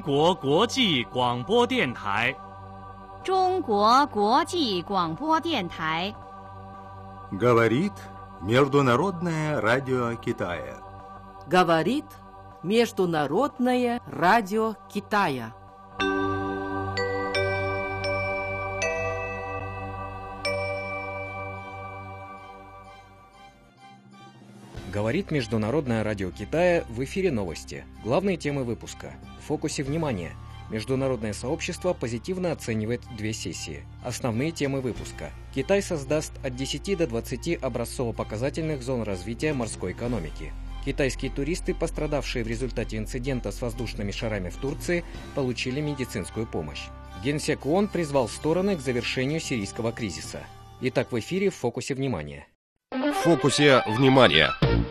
国国际广播电台。 中国国际广播电台。 Говорит Международное радио Китая. Говорит Международное радио Китая. Говорит Международное радио Китая, в эфире новости. Главные темы выпуска. В фокусе внимания. Международное сообщество позитивно оценивает 2 сессии. Основные темы выпуска. Китай создаст от 10 до 20 образцово-показательных зон развития морской экономики. Китайские туристы, пострадавшие в результате инцидента с воздушными шарами в Турции, получили медицинскую помощь. Генсек ООН призвал стороны к завершению сирийского кризиса. Итак, в эфире в фокусе внимания. В фокусе внимания.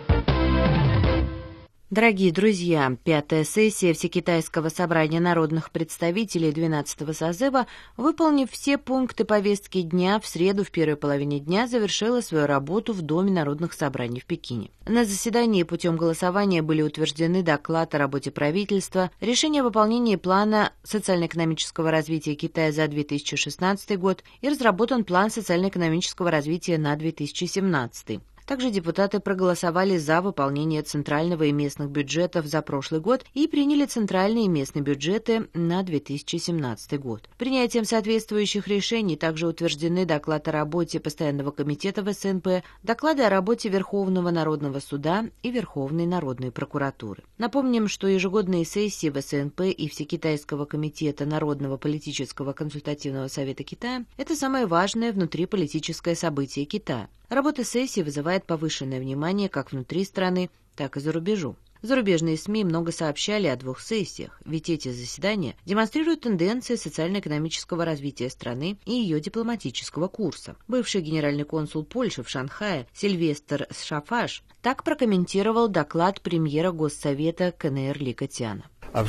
Дорогие друзья, 5-я сессия Всекитайского собрания народных представителей 12-го созыва, выполнив все пункты повестки дня, в среду в первой половине дня завершила свою работу в Доме народных собраний в Пекине. На заседании путем голосования были утверждены доклад о работе правительства, решение о выполнении плана социально-экономического развития Китая за 2016 год и разработан план социально-экономического развития на 2017. Также депутаты проголосовали за выполнение центрального и местных бюджетов за прошлый год и приняли центральные и местные бюджеты на 2017 год. Принятием соответствующих решений также утверждены доклад о работе Постоянного комитета ВСНП, доклады о работе Верховного народного суда и Верховной народной прокуратуры. Напомним, что ежегодные сессии ВСНП и Всекитайского комитета Народного политического консультативного совета Китая – это самое важное внутриполитическое событие Китая. Работа сессии вызывает повышенное внимание как внутри страны, так и за рубежом. Зарубежные СМИ много сообщали о 2 сессиях, ведь эти заседания демонстрируют тенденции социально-экономического развития страны и ее дипломатического курса. Бывший генеральный консул Польши в Шанхае Сильвестр Шафаш так прокомментировал доклад премьера Госсовета КНР Ли Кэтяна.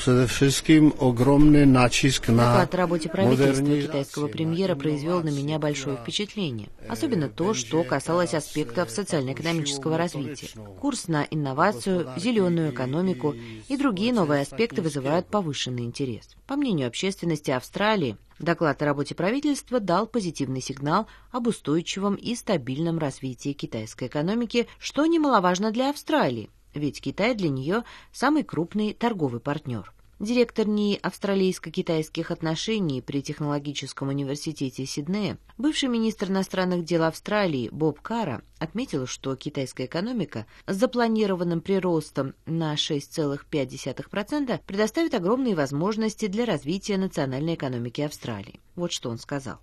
Доклад о работе правительства китайского премьера произвел на меня большое впечатление. Особенно то, что касалось аспектов социально-экономического развития. Курс на инновацию, зеленую экономику и другие новые аспекты вызывают повышенный интерес. По мнению общественности Австралии, доклад о работе правительства дал позитивный сигнал об устойчивом и стабильном развитии китайской экономики, что немаловажно для Австралии. Ведь Китай для нее самый крупный торговый партнер. Директор НИИ австралийско-китайских отношений при Технологическом университете Сиднея, бывший министр иностранных дел Австралии Боб Карра, отметил, что китайская экономика с запланированным приростом на 6,5% предоставит огромные возможности для развития национальной экономики Австралии. Вот что он сказал.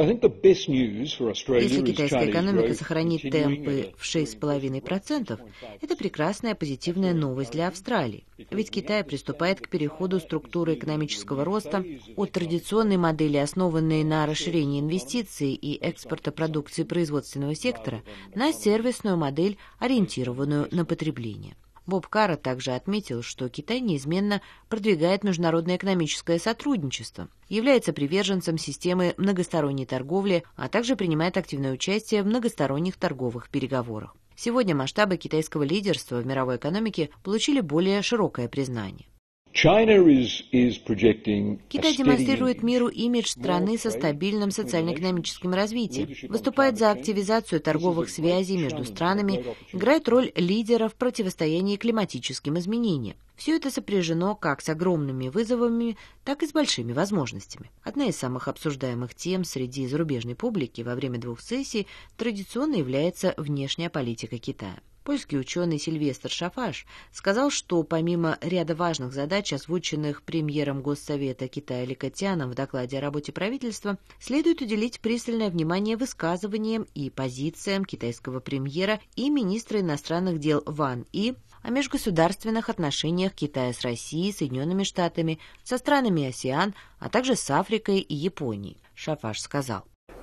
Если китайская экономика сохранит темпы в 6,5%, это прекрасная позитивная новость для Австралии. Ведь Китай приступает к переходу структуры экономического роста от традиционной модели, основанной на расширении инвестиций и экспорта продукции производственного сектора, на сервисную модель, ориентированную на потребление. Боб Карра также отметил, что Китай неизменно продвигает международное экономическое сотрудничество, является приверженцем системы многосторонней торговли, а также принимает активное участие в многосторонних торговых переговорах. Сегодня масштабы китайского лидерства в мировой экономике получили более широкое признание. Китай демонстрирует миру имидж страны со стабильным социально-экономическим развитием, выступает за активизацию торговых связей между странами, играет роль лидера в противостоянии климатическим изменениям. Все это сопряжено как с огромными вызовами, так и с большими возможностями. Одна из самых обсуждаемых тем среди зарубежной публики во время 2 сессий традиционно является внешняя политика Китая. Польский ученый Сильвестр Шафаш сказал, что помимо ряда важных задач, озвученных премьером Госсовета Китая Ли Кэтяном в докладе о работе правительства, следует уделить пристальное внимание высказываниям и позициям китайского премьера и министра иностранных дел Ван И о межгосударственных отношениях Китая с Россией, Соединенными Штатами, со странами АСЕАН, а также с Африкой и Японией. Шафаш сказал.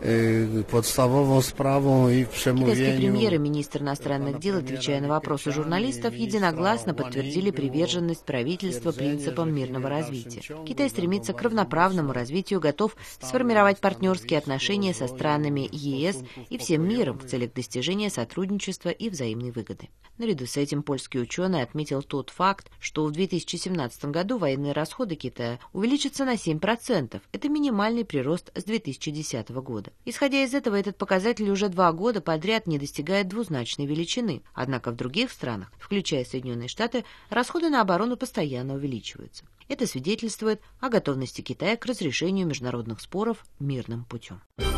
podstawową sprawą i w Китайский przemówieniu. премьер и министр иностранных дел, отвечая на вопросы журналистов, единогласно подтвердили приверженность правительства принципам мирного развития. Китай стремится к равноправному развитию, готов сформировать партнерские отношения со странами ЕС и всем миром в целях достижения сотрудничества и взаимной выгоды. Наряду с этим польский ученый отметил тот факт, что в 2017 году военные расходы Китая увеличатся на 7%. Это минимальный прирост с 2010 года. Исходя из этого, этот показатель уже 2 года подряд не достигает двузначной величины. Однако в других странах, включая Соединенные Штаты, расходы на оборону постоянно увеличиваются. Это свидетельствует о готовности Китая к разрешению международных споров мирным путем.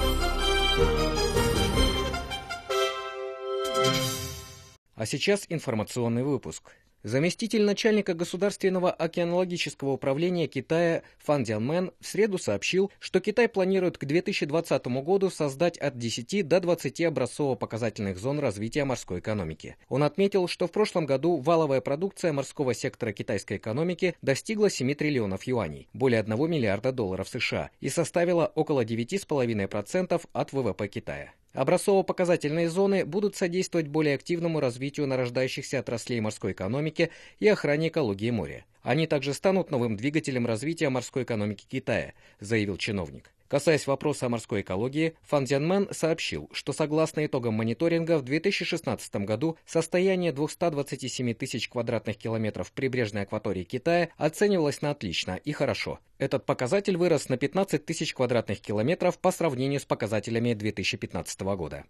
А сейчас информационный выпуск. Заместитель начальника Государственного океанологического управления Китая Фан Дзянмен в среду сообщил, что Китай планирует к 2020 году создать от 10 до 20 образцово-показательных зон развития морской экономики. Он отметил, что в прошлом году валовая продукция морского сектора китайской экономики достигла 7 триллионов юаней, более 1 миллиарда долларов США, и составила около 9,5% от ВВП Китая. Образцово-показательные зоны будут содействовать более активному развитию нарождающихся отраслей морской экономики и охране экологии моря. Они также станут новым двигателем развития морской экономики Китая, заявил чиновник. Касаясь вопроса о морской экологии, Фан Дзянмен сообщил, что согласно итогам мониторинга в 2016 году состояние 227 тысяч квадратных километров прибрежной акватории Китая оценивалось на отлично и хорошо. Этот показатель вырос на 15 тысяч квадратных километров по сравнению с показателями 2015 года.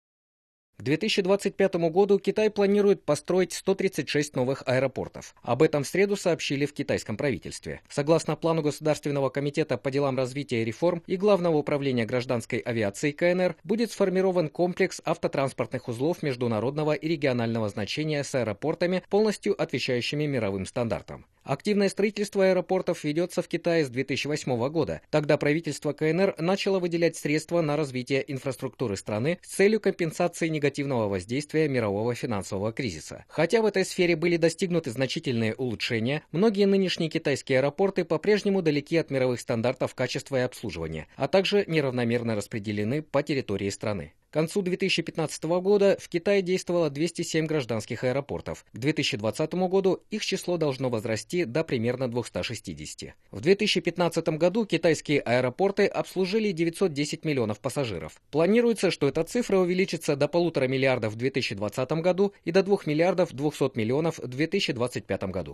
К 2025 году Китай планирует построить 136 новых аэропортов. Об этом в среду сообщили в китайском правительстве. Согласно плану Государственного комитета по делам развития и реформ и Главного управления гражданской авиации КНР, будет сформирован комплекс автотранспортных узлов международного и регионального значения с аэропортами, полностью отвечающими мировым стандартам. Активное строительство аэропортов ведется в Китае с 2008 года. Тогда правительство КНР начало выделять средства на развитие инфраструктуры страны с целью компенсации негативного воздействия мирового финансового кризиса. Хотя в этой сфере были достигнуты значительные улучшения, многие нынешние китайские аэропорты по-прежнему далеки от мировых стандартов качества и обслуживания, а также неравномерно распределены по территории страны. К концу 2015 года в Китае действовало 207 гражданских аэропортов. К 2020 году их число должно возрасти до примерно 260. В 2015 году китайские аэропорты обслужили 910 миллионов пассажиров. Планируется, что эта цифра увеличится до 1,5 миллиарда в 2020 году и до 2 миллиардов 200 миллионов в 2025 году.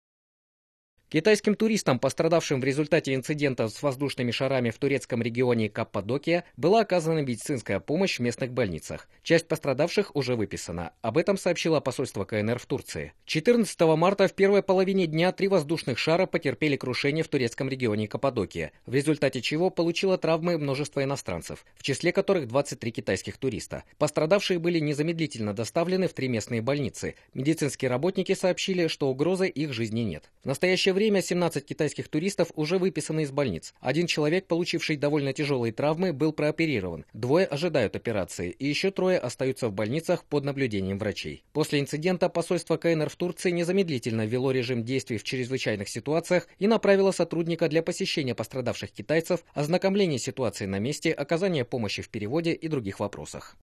Китайским туристам, пострадавшим в результате инцидента с воздушными шарами в турецком регионе Каппадокия, была оказана медицинская помощь в местных больницах. Часть пострадавших уже выписана. Об этом сообщило посольство КНР в Турции. 14 марта в первой половине дня 3 воздушных шара потерпели крушение в турецком регионе Каппадокия, в результате чего получило травмы множество иностранцев, в числе которых 23 китайских туриста. Пострадавшие были незамедлительно доставлены в 3 местные больницы. Медицинские работники сообщили, что угрозы их жизни нет. В настоящее время 17 китайских туристов уже выписаны из больниц. 1 человек, получивший довольно тяжелые травмы, был прооперирован. 2 ожидают операции, и еще 3 остаются в больницах под наблюдением врачей. После инцидента посольство КНР в Турции незамедлительно ввело режим действий в чрезвычайных ситуациях и направило сотрудника для посещения пострадавших китайцев, ознакомления ситуации на месте, оказания помощи в переводе и других вопросах.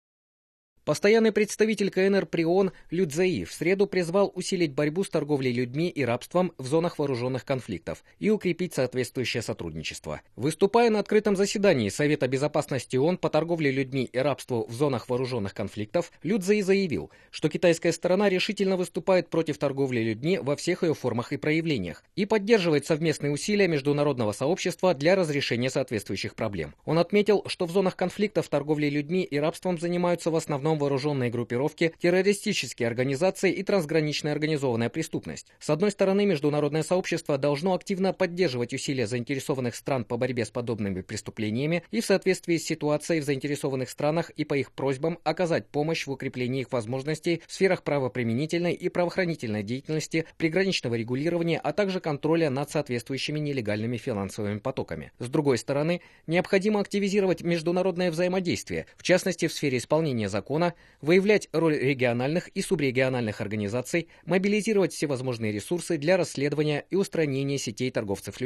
Постоянный представитель КНР при ООН Лю Цзэи в среду призвал усилить борьбу с торговлей людьми и рабством в зонах вооруженных конфликтов и укрепить соответствующее сотрудничество. Выступая на открытом заседании Совета безопасности ООН по торговле людьми и рабству в зонах вооруженных конфликтов, Лю Цзэи заявил, что китайская сторона решительно выступает против торговли людьми во всех ее формах и проявлениях и поддерживает совместные усилия международного сообщества для разрешения соответствующих проблем. Он отметил, что в зонах конфликтов торговлей людьми и рабством занимаются в основном вооруженные группировки, террористические организации и трансграничная организованная преступность. С одной стороны, международное сообщество должно активно поддерживать усилия заинтересованных стран по борьбе с подобными преступлениями и в соответствии с ситуацией в заинтересованных странах и по их просьбам оказать помощь в укреплении их возможностей в сферах правоприменительной и правоохранительной деятельности, приграничного регулирования, а также контроля над соответствующими нелегальными финансовыми потоками. С другой стороны, необходимо активизировать международное взаимодействие, в частности в сфере исполнения закона, выявлять роль региональных и субрегиональных организаций, мобилизировать всевозможные ресурсы для расследования и устранения сетей торговцев людьми.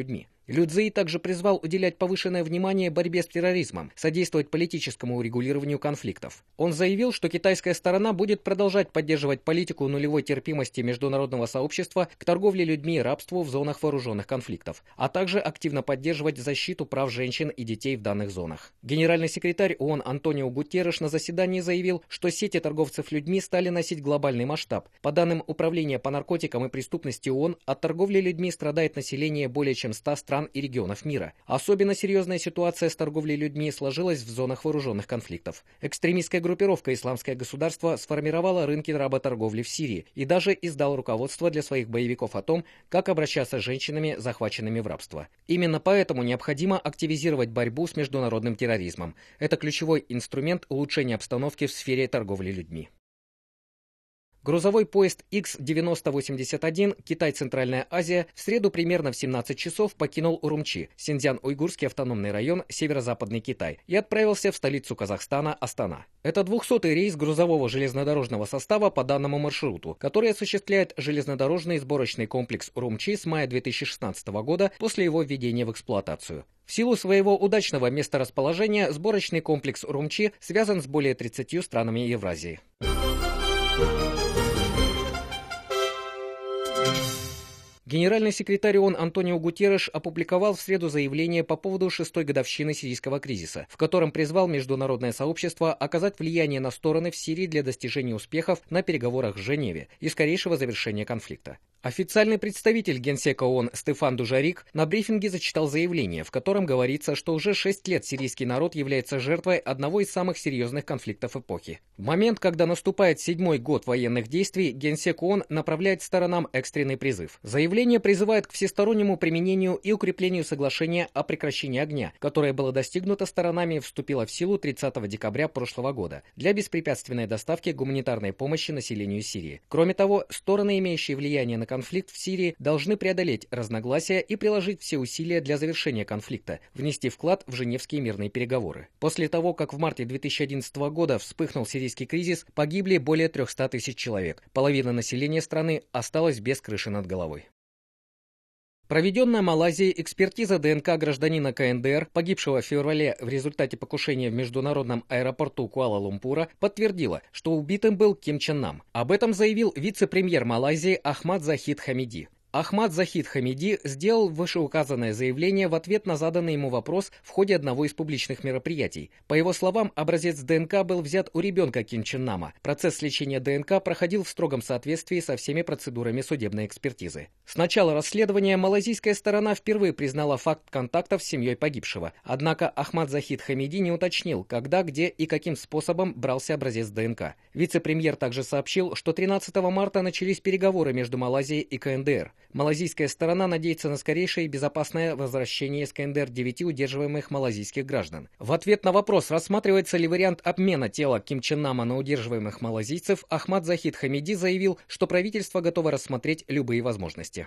Лю Цзы также призвал уделять повышенное внимание борьбе с терроризмом, содействовать политическому урегулированию конфликтов. Он заявил, что китайская сторона будет продолжать поддерживать политику нулевой терпимости международного сообщества к торговле людьми и рабству в зонах вооруженных конфликтов, а также активно поддерживать защиту прав женщин и детей в данных зонах. Генеральный секретарь ООН Антонио Гутерреш на заседании заявил, что сети торговцев людьми стали носить глобальный масштаб. По данным Управления по наркотикам и преступности ООН, от торговли людьми страдает население более чем 100 стран и регионов мира. Особенно серьезная ситуация с торговлей людьми сложилась в зонах вооруженных конфликтов. Экстремистская группировка «Исламское государство» сформировала рынки работорговли в Сирии и даже издал руководство для своих боевиков о том, как обращаться с женщинами, захваченными в рабство. Именно поэтому необходимо активизировать борьбу с международным терроризмом. Это ключевой инструмент улучшения обстановки в сфере торговли людьми. Грузовой поезд X-9081 Китай-Центральная Азия в среду примерно в 17 часов покинул Урумчи, Синьцзян-Уйгурский автономный район, северо-западный Китай, и отправился в столицу Казахстана Астана. Это 200-й рейс грузового железнодорожного состава по данному маршруту, который осуществляет железнодорожный сборочный комплекс Урумчи с мая 2016 года после его введения в эксплуатацию. В силу своего удачного месторасположения сборочный комплекс Урумчи связан с более 30 странами Евразии. Генеральный секретарь ООН Антонио Гутерреш опубликовал в среду заявление по поводу 6-й годовщины сирийского кризиса, в котором призвал международное сообщество оказать влияние на стороны в Сирии для достижения успехов на переговорах в Женеве и скорейшего завершения конфликта. Официальный представитель Генсека ООН Стефан Дужарик на брифинге зачитал заявление, в котором говорится, что уже 6 лет сирийский народ является жертвой одного из самых серьезных конфликтов эпохи. В момент, когда наступает 7-й год военных действий, Генсек ООН направляет сторонам экстренный призыв. Заявление призывает к всестороннему применению и укреплению соглашения о прекращении огня, которое было достигнуто сторонами и вступило в силу 30 декабря прошлого года для беспрепятственной доставки гуманитарной помощи населению Сирии. Кроме того, стороны, имеющие влияние на конфликт в Сирии, должны преодолеть разногласия и приложить все усилия для завершения конфликта, внести вклад в Женевские мирные переговоры. После того, как в марте 2011 года вспыхнул сирийский кризис, погибли более 300 тысяч человек. Половина населения страны осталась без крыши над головой. Проведенная Малайзией экспертиза ДНК гражданина КНДР, погибшего в феврале в результате покушения в международном аэропорту Куала-Лумпура, подтвердила, что убитым был Ким Чен Нам. Об этом заявил вице-премьер Малайзии Ахмад Захид Хамиди. Ахмад Захид Хамиди сделал вышеуказанное заявление в ответ на заданный ему вопрос в ходе одного из публичных мероприятий. По его словам, образец ДНК был взят у ребенка Ким Чен Нама. Процесс лечения ДНК проходил в строгом соответствии со всеми процедурами судебной экспертизы. С начала расследования малайзийская сторона впервые признала факт контактов с семьей погибшего. Однако Ахмад Захид Хамиди не уточнил, когда, где и каким способом брался образец ДНК. Вице-премьер также сообщил, что 13 марта начались переговоры между Малайзией и КНДР. Малайзийская сторона надеется на скорейшее и безопасное возвращение из КНДР 9 удерживаемых малайзийских граждан. В ответ на вопрос, рассматривается ли вариант обмена тела Ким Чен Нама на удерживаемых малайзийцев, Ахмад Захид Хамиди заявил, что правительство готово рассмотреть любые возможности.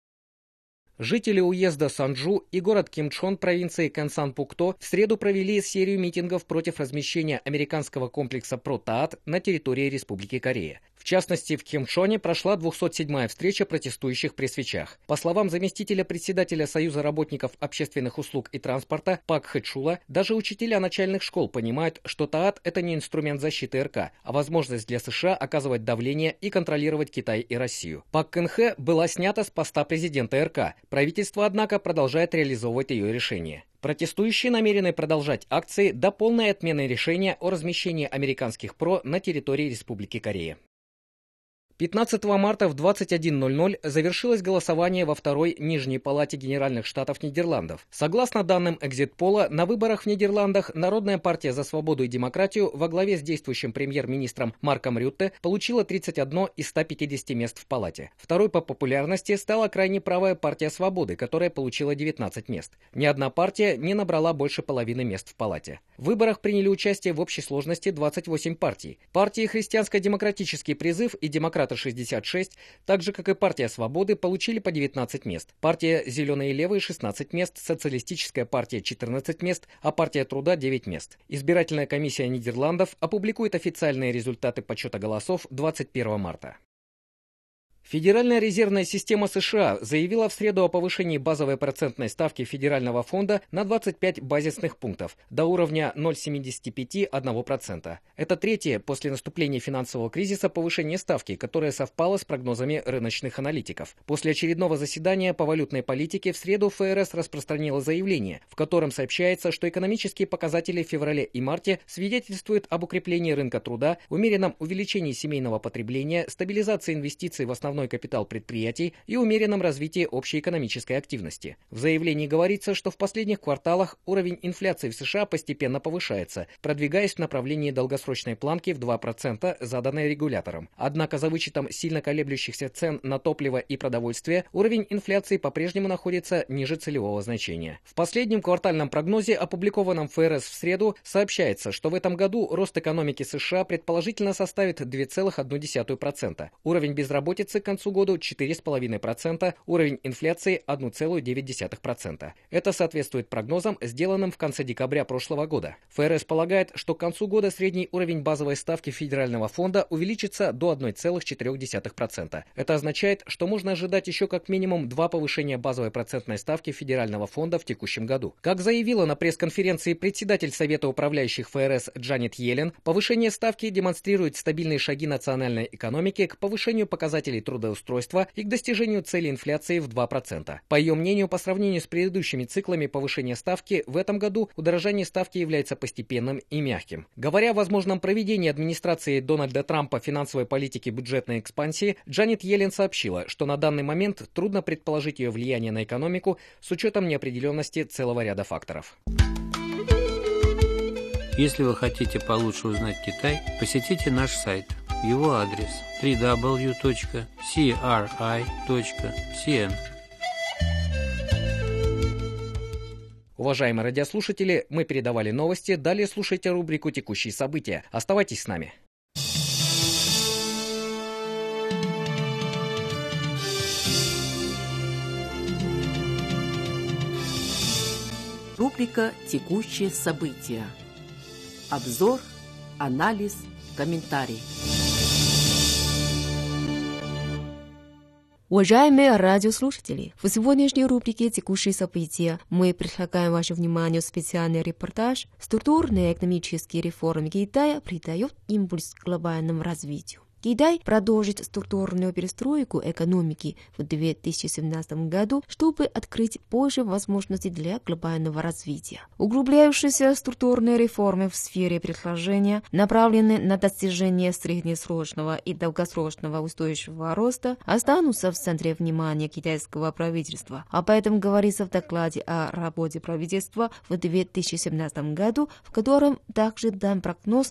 Жители уезда Санджу и город Кимчхон провинции Кэнсан-Пукто в среду провели серию митингов против размещения американского комплекса Про-Таат на территории Республики Корея. В частности, в Кимчоне прошла 207-я встреча протестующих при свечах. По словам заместителя председателя Союза работников общественных услуг и транспорта Пак Хэчула, даже учителя начальных школ понимают, что ТААТ – это не инструмент защиты РК, а возможность для США оказывать давление и контролировать Китай и Россию. Пак Кын Хэ была снята с поста президента РК. Правительство, однако, продолжает реализовывать ее решение. Протестующие намерены продолжать акции до полной отмены решения о размещении американских ПРО на территории Республики Корея. 15 марта в 21:00 завершилось голосование во второй Нижней палате Генеральных Штатов Нидерландов. Согласно данным экзит-пола, на выборах в Нидерландах Народная партия за свободу и демократию во главе с действующим премьер-министром Марком Рютте получила 31 из 150 мест в палате. Второй по популярности стала крайне правая партия Свободы, которая получила 19 мест. Ни одна партия не набрала больше половины мест в палате. В выборах приняли участие в общей сложности 28 партий. Партии «Христианско-демократический призыв» и «Демократы-66», так же, как и партия «Свободы», получили по 19 мест. Партия «Зеленые и левые» — 16 мест, Социалистическая партия — 14 мест, а партия Труда — 9 мест. Избирательная комиссия Нидерландов опубликует официальные результаты подсчета голосов 21 марта. Федеральная резервная система США заявила в среду о повышении базовой процентной ставки Федерального фонда на 25 базисных пунктов до уровня 0,75%. Это третье после наступления финансового кризиса повышение ставки, которое совпало с прогнозами рыночных аналитиков. После очередного заседания по валютной политике в среду ФРС распространила заявление, в котором сообщается, что экономические показатели в феврале и марте свидетельствуют об укреплении рынка труда, умеренном увеличении семейного потребления, стабилизации инвестиций в основной капитал предприятий и умеренном развитии общей экономической активности. В заявлении говорится, что в последних кварталах уровень инфляции в США постепенно повышается, продвигаясь в направлении долгосрочной планки в 2%, заданной регулятором. Однако за вычетом сильно колеблющихся цен на топливо и продовольствие уровень инфляции по-прежнему находится ниже целевого значения. В последнем квартальном прогнозе, опубликованном ФРС в среду, сообщается, что в этом году рост экономики США предположительно составит 2,1%. Уровень безработицы к концу года 4,5%, уровень инфляции 1,9%. Это соответствует прогнозам, сделанным в конце декабря прошлого года. ФРС полагает, что к концу года средний уровень базовой ставки Федерального фонда увеличится до 1,4%. Это означает, что можно ожидать еще как минимум 2 повышения базовой процентной ставки Федерального фонда в текущем году. Как заявила на пресс-конференции председатель Совета управляющих ФРС Джанет Йеллен, повышение ставки демонстрирует стабильные шаги национальной экономики к повышению показателей трудоустройства и к достижению цели инфляции в 2%. По ее мнению, по сравнению с предыдущими циклами повышения ставки, в этом году удорожание ставки является постепенным и мягким. Говоря о возможном проведении администрации Дональда Трампа финансовой политики бюджетной экспансии, Джанет Йеллен сообщила, что на данный момент трудно предположить ее влияние на экономику с учетом неопределенности целого ряда факторов. Если вы хотите получше узнать Китай, посетите наш сайт. Его адрес www.cri.cn. Уважаемые радиослушатели, мы передавали новости, далее слушайте рубрику «Текущие события». Оставайтесь с нами. Рубрика «Текущие события». Обзор, анализ, комментарий. Уважаемые радиослушатели, в сегодняшней рубрике «Текущие события» мы предлагаем вашему вниманию специальный репортаж «Структурные экономические реформы Китая придают импульс глобальному развитию». Китай продолжит структурную перестройку экономики в 2017 году, чтобы открыть больше возможностей для глобального развития. Углубляющиеся структурные реформы в сфере предложения направлены на достижение среднесрочного и долгосрочного устойчивого роста, останутся в центре внимания китайского правительства. Об этом говорится в докладе о работе правительства в 2017 году, в котором также дан прогноз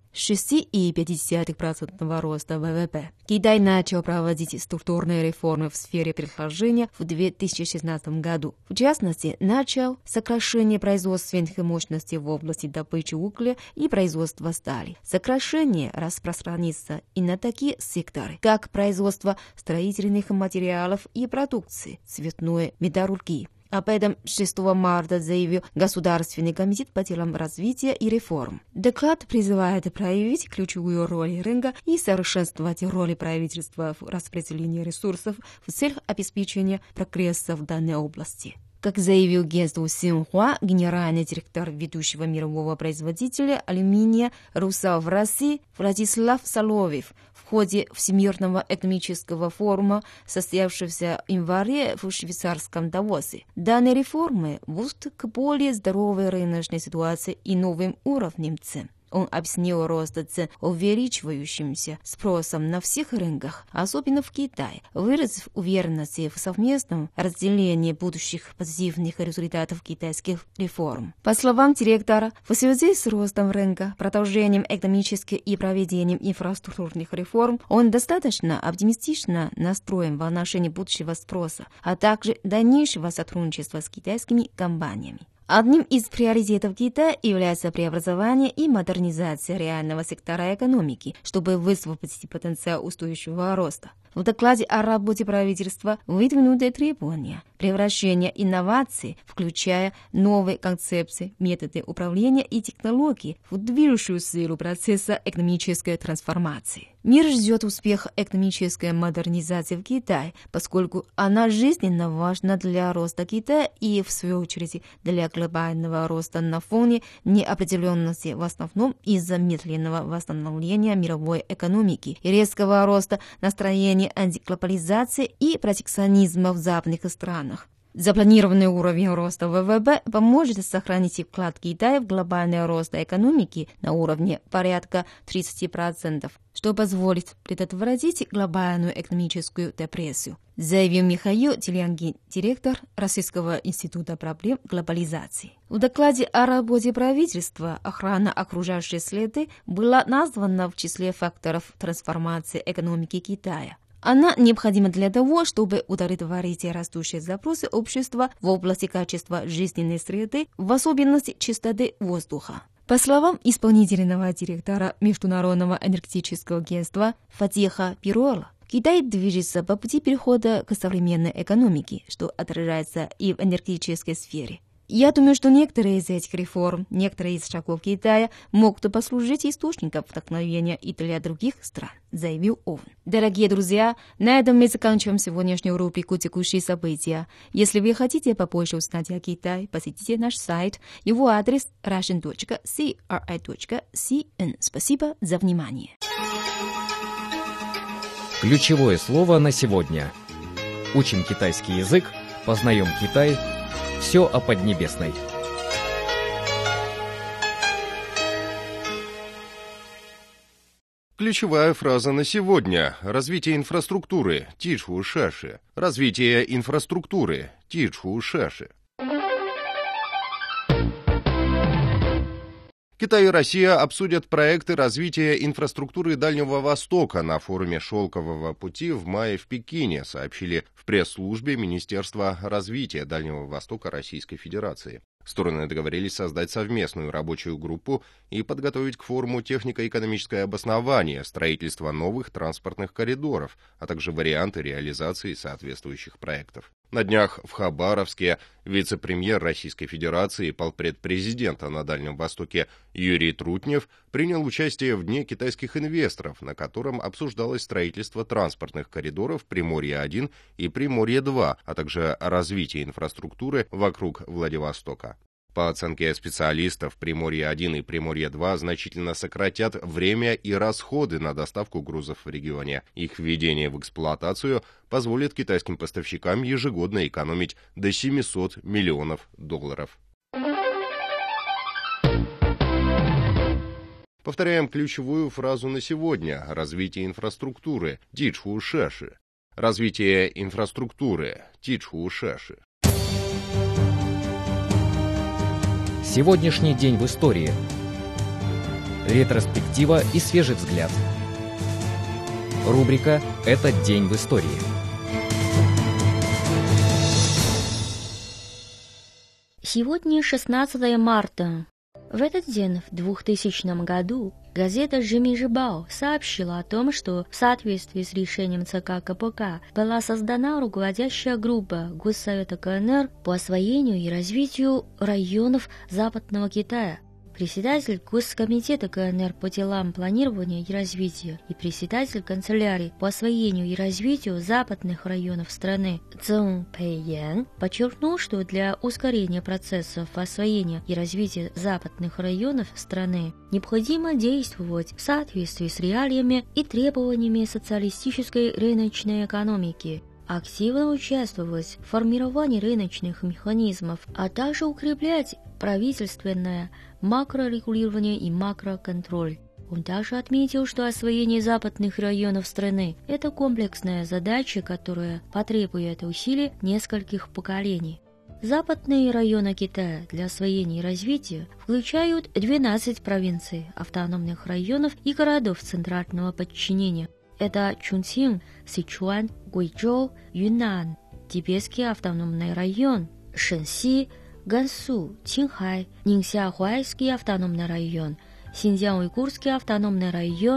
6,5% роста ВВП. Китай начал проводить структурные реформы в сфере предложения в 2016 году. В частности, начал сокращение производственных мощностей в области добычи угля и производства стали. Сокращение распространится и на такие секторы, как производство строительных материалов и продукции, цветной металлургии. Об этом 6 марта заявил Государственный комитет по делам развития и реформ. Доклад призывает проявить ключевую роль рынка и совершенствовать роль правительства в распределении ресурсов в целях обеспечения прогресса в данной области. Как заявил агентству Синьхуа генеральный директор ведущего мирового производителя алюминия «Русал» в России Владислав Соловьев в ходе Всемирного экономического форума, состоявшегося в январе в швейцарском Давосе. Данные реформы ведут к более здоровой рыночной ситуации и новым уровням цен. Он объяснил рост цен увеличивающимся спросом на всех рынках, особенно в Китае, выразив уверенность в совместном разделении будущих позитивных результатов китайских реформ. По словам директора, в связи с ростом рынка, продолжением экономических и проведением инфраструктурных реформ, он достаточно оптимистично настроен в отношении будущего спроса, а также дальнейшего сотрудничества с китайскими компаниями. Одним из приоритетов Китая является преобразование и модернизация реального сектора экономики, чтобы высвободить потенциал устойчивого роста. В докладе о работе правительства выдвинуты требования превращения инноваций, включая новые концепции, методы управления и технологии, в движущую силу процесса экономической трансформации. Мир ждет успеха экономической модернизации в Китае, поскольку она жизненно важна для роста Китая и, в свою очередь, для глобального роста на фоне неопределенности, в основном из-за медленного восстановления мировой экономики и резкого роста настроения антиглобализации и протекционизма в западных странах. Запланированный уровень роста ВВП поможет сохранить вклад Китая в глобальный рост экономики на уровне порядка 30%, что позволит предотвратить глобальную экономическую депрессию, заявил Михаил Телянгин, директор Российского института проблем глобализации. В докладе о работе правительства охрана окружающей среды была названа в числе факторов трансформации экономики Китая. Она необходима для того, чтобы удовлетворить растущие запросы общества в области качества жизненной среды, в особенности чистоты воздуха. По словам исполнительного директора Международного энергетического агентства Фатиха Пируэла, Китай движется по пути перехода к современной экономике, что отражается и в энергетической сфере. Я думаю, что некоторые из этих реформ, некоторые из шагов Китая могут послужить источником вдохновения и для других стран, заявил он. Дорогие друзья, на этом мы заканчиваем сегодняшнюю рубрику «Текущие события». Если вы хотите побольше узнать о Китае, посетите наш сайт. Его адрес russian.cri.cn. Спасибо за внимание. Ключевое слово на сегодня. Учим китайский язык, познаем Китай. Все о Поднебесной. Ключевая фраза на сегодня. Развитие инфраструктуры. Тичху шаши. Развитие инфраструктуры. Тичху шаши. Китай и Россия обсудят проекты развития инфраструктуры Дальнего Востока на форуме «Шелкового пути» в мае в Пекине, сообщили в пресс-службе Министерства развития Дальнего Востока Российской Федерации. Стороны договорились создать совместную рабочую группу и подготовить к форуму технико-экономическое обоснование строительства новых транспортных коридоров, а также варианты реализации соответствующих проектов. На днях в Хабаровске вице-премьер Российской Федерации и полпред президента на Дальнем Востоке Юрий Трутнев принял участие в Дне китайских инвесторов, на котором обсуждалось строительство транспортных коридоров Приморье-1 и Приморье-2, а также развитие инфраструктуры вокруг Владивостока. По оценке специалистов, Приморье-1 и Приморье-2 значительно сократят время и расходы на доставку грузов в регионе. Их введение в эксплуатацию позволит китайским поставщикам ежегодно экономить до $700 миллионов. Повторяем ключевую фразу на сегодня. Развитие инфраструктуры. Тичху шаши. Развитие инфраструктуры. Тичху шаши. Сегодняшний день в истории. Ретроспектива и свежий взгляд. Рубрика «Этот день в истории». Сегодня 16 марта. В этот день, в 2000 году, газета «Жимижибао» сообщила о том, что в соответствии с решением ЦК КПК была создана руководящая группа Госсовета КНР по освоению и развитию районов Западного Китая. Председатель Госкомитета КНР по делам планирования и развития и председатель канцелярии по освоению и развитию западных районов страны Цзэн Пэйян подчеркнул, что для ускорения процессов освоения и развития западных районов страны необходимо действовать в соответствии с реалиями и требованиями социалистической рыночной экономики, активно участвовать в формировании рыночных механизмов, а также укреплять правительственное макрорегулирование и макроконтроль. Он также отметил, что освоение западных районов страны – это комплексная задача, которая потребует усилий нескольких поколений. Западные районы Китая для освоения и развития включают 12 провинций, автономных районов и городов центрального подчинения. Это Чунцин, Сычуань, Гуйчжоу, Юннан, Тибетский автономный район, Шэньси, Гансу, Чинхай, Нинхиахуайский автономный район, Синьцзян-Уйгурский автономный район,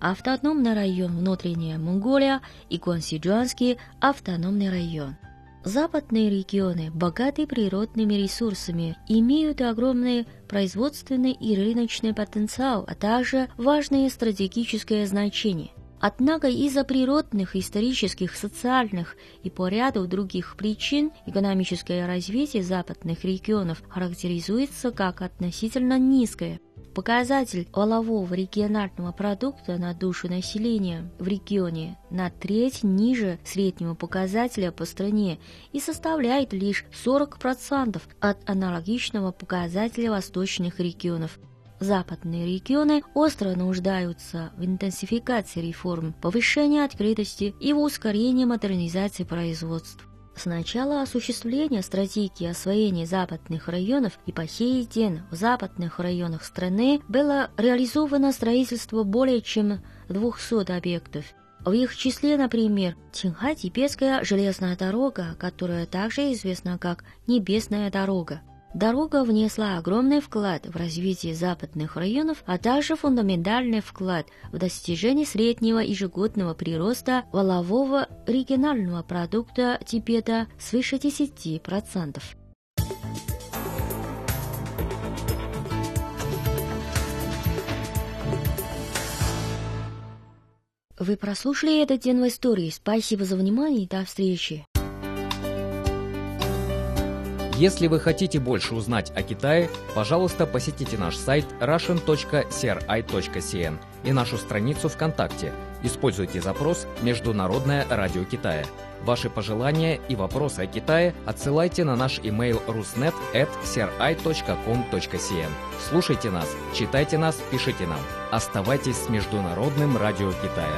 автономный район Внутренняя Монголия и Гуансиджуанский автономный район. Западные регионы, богатые природными ресурсами, имеют огромный производственный и рыночный потенциал, а также важное стратегическое значение. Однако из-за природных, исторических, социальных и по ряду других причин экономическое развитие западных регионов характеризуется как относительно низкое. Показатель валового регионального продукта на душу населения в регионе на треть ниже среднего показателя по стране и составляет лишь 40% от аналогичного показателя восточных регионов. Западные регионы остро нуждаются в интенсификации реформ, повышении открытости и в ускорении модернизации производств. С начала осуществления стратегии освоения западных районов и по сей день в западных районах страны было реализовано строительство более чем 200 объектов. В их числе, например, Чинхай-Тибетская железная дорога, которая также известна как Небесная дорога. Дорога внесла огромный вклад в развитие западных районов, а также фундаментальный вклад в достижение среднего ежегодного прироста валового регионального продукта Тибета свыше 10%. Вы прослушали этот день в истории. Спасибо за внимание и до встречи. Если вы хотите больше узнать о Китае, пожалуйста, посетите наш сайт russian.cri.cn и нашу страницу ВКонтакте. Используйте запрос «Международное радио Китая». Ваши пожелания и вопросы о Китае отсылайте на наш имейл rusnet@cri.com.cn. Слушайте нас, читайте нас, пишите нам. Оставайтесь с Международным радио Китая.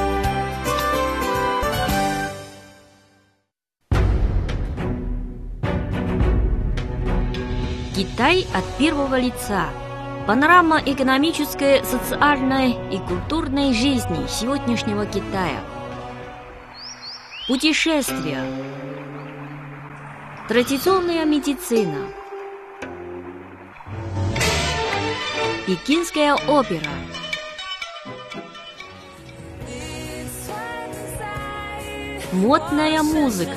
Китай от первого лица. Панорама экономической, социальной и культурной жизни сегодняшнего Китая. Путешествия. Традиционная медицина. Пекинская опера. Модная музыка.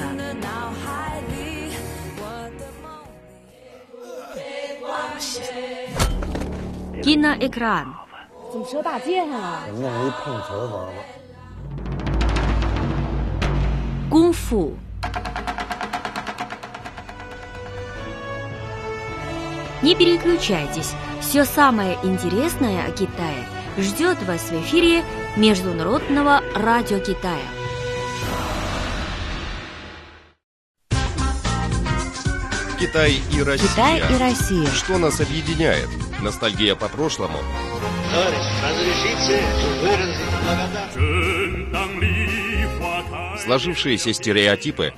Киноэкран. Кунг-фу. Не переключайтесь. Все самое интересное о Китае ждет вас в эфире Международного радио Китая. Китай и Россия. Китай и Россия. Что нас объединяет? Ностальгия по прошлому? Разрешите выразить благодарность. Сложившиеся стереотипы?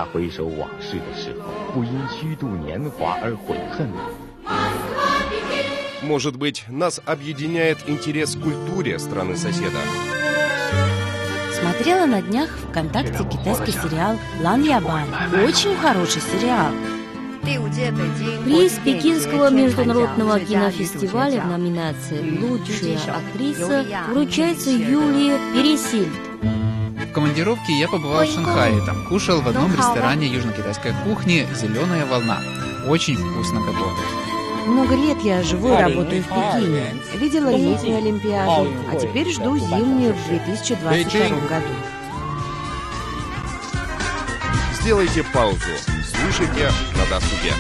Может быть, нас объединяет интерес к культуре страны-соседа? Смотрела на днях ВКонтакте китайский сериал «Лан Ябань». Очень хороший сериал. Приз Пекинского международного кинофестиваля в номинации «Лучшая актриса» вручается Юлии Пересильд. В командировке я побывал в Шанхае. Там кушал в одном ресторане южно-китайской кухни «Зеленая волна». Очень вкусно готовят. Много лет я живу и работаю в Пекине. Видела летнюю Олимпиаду, а теперь жду зимнюю в 2022 году. Сделайте паузу. Слушайте на досуге.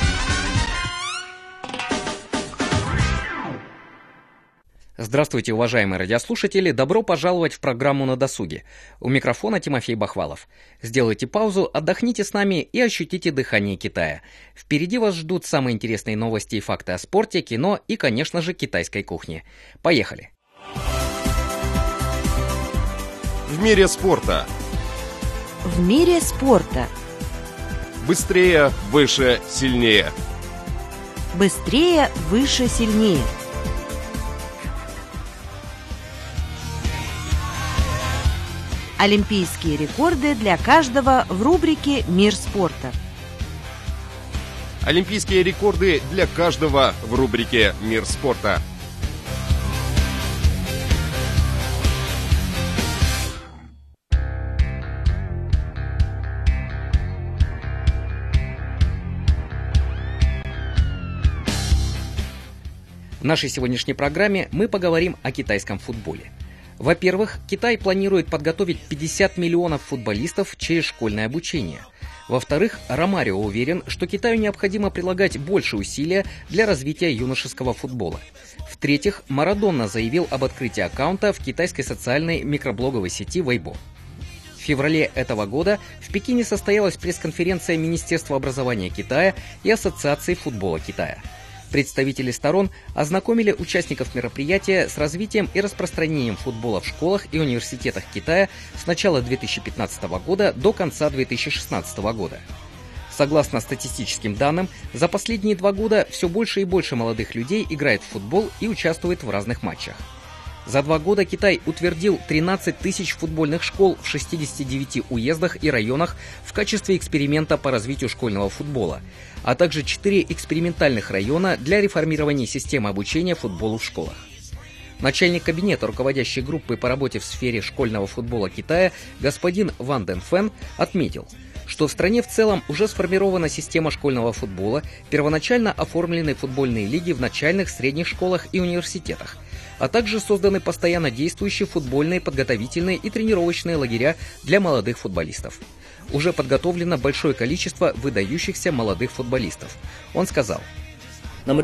Здравствуйте, уважаемые радиослушатели! Добро пожаловать в программу «На досуге». У микрофона Тимофей Бахвалов. Сделайте паузу, отдохните с нами и ощутите дыхание Китая. Впереди вас ждут самые интересные новости и факты о спорте, кино и, конечно же, китайской кухне. Поехали! В мире спорта. В мире спорта. Быстрее, выше, сильнее. Быстрее, выше, сильнее. Олимпийские рекорды для каждого в рубрике «Мир спорта». Олимпийские рекорды для каждого в рубрике «Мир спорта». нашей сегодняшней программе мы поговорим о китайском футболе. Во-первых, Китай планирует подготовить 50 миллионов футболистов через школьное обучение. Во-вторых, Ромарио уверен, что Китаю необходимо прилагать больше усилия для развития юношеского футбола. В-третьих, Марадона заявил об открытии аккаунта в китайской социальной микроблоговой сети Weibo. В феврале этого года в Пекине состоялась пресс-конференция Министерства образования Китая и Ассоциации футбола Китая. Представители сторон ознакомили участников мероприятия с развитием и распространением футбола в школах и университетах Китая с начала 2015 года до конца 2016 года. Согласно статистическим данным, за последние 2 года все больше и больше молодых людей играет в футбол и участвует в разных матчах. За 2 года Китай утвердил 13 тысяч футбольных школ в 69 уездах и районах в качестве эксперимента по развитию школьного футбола, а также 4 экспериментальных района для реформирования системы обучения футболу в школах. Начальник кабинета руководящей группы по работе в сфере школьного футбола Китая господин Ван Дэнфэн отметил, что в стране в целом уже сформирована система школьного футбола, первоначально оформлены футбольные лиги в начальных, средних школах и университетах, а также созданы постоянно действующие футбольные, подготовительные и тренировочные лагеря для молодых футболистов. Уже подготовлено большое количество выдающихся молодых футболистов. Он сказал: «Мы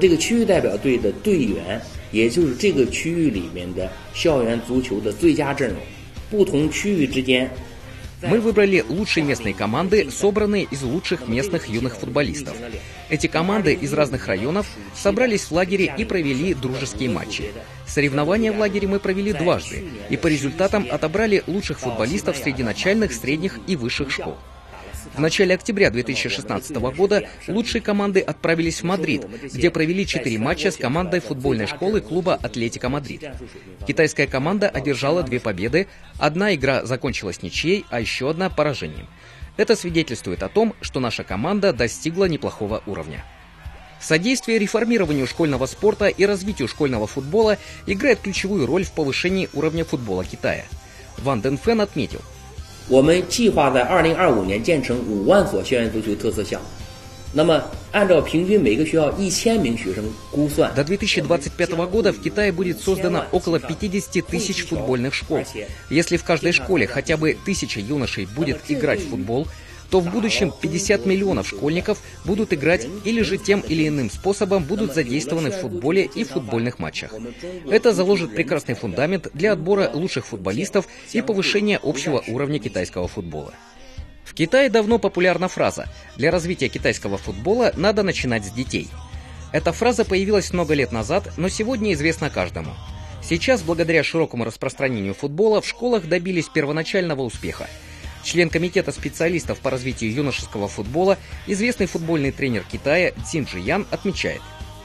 выбрали лучшие местные команды, собранные из лучших местных юных футболистов. Эти команды из разных районов собрались в лагере и провели дружеские матчи. Соревнования в лагере мы провели 2 раза, и по результатам отобрали лучших футболистов среди начальных, средних и высших школ. В начале октября 2016 года лучшие команды отправились в Мадрид, где провели 4 матча с командой футбольной школы клуба «Атлетико Мадрид». Китайская команда одержала 2 победы, 1 игра закончилась ничьей, а еще 1 поражением. Это свидетельствует о том, что наша команда достигла неплохого уровня. Содействие реформированию школьного спорта и развитию школьного футбола играет ключевую роль в повышении уровня футбола Китая. Ван Дэнфэн отметил: «Мы планируем在 2025 年建成5万所校园足球特色项目。那么，按照平均每个学校1000名学生估算， до 2025 года в Китае будет создано около 50 тысяч футбольных школ. Если в каждой школе хотя бы 1000 юношей будет играть в футбол, то в будущем 50 миллионов школьников будут играть или же тем или иным способом будут задействованы в футболе и в футбольных матчах. Это заложит прекрасный фундамент для отбора лучших футболистов и повышения общего уровня китайского футбола». В Китае давно популярна фраза «Для развития китайского футбола надо начинать с детей». Эта фраза появилась много лет назад, но сегодня известна каждому. Сейчас, благодаря широкому распространению футбола, в школах добились первоначального успеха. Член комитета специалистов по развитию юношеского футбола, известный футбольный тренер Китая Цин Чжиян отмечает: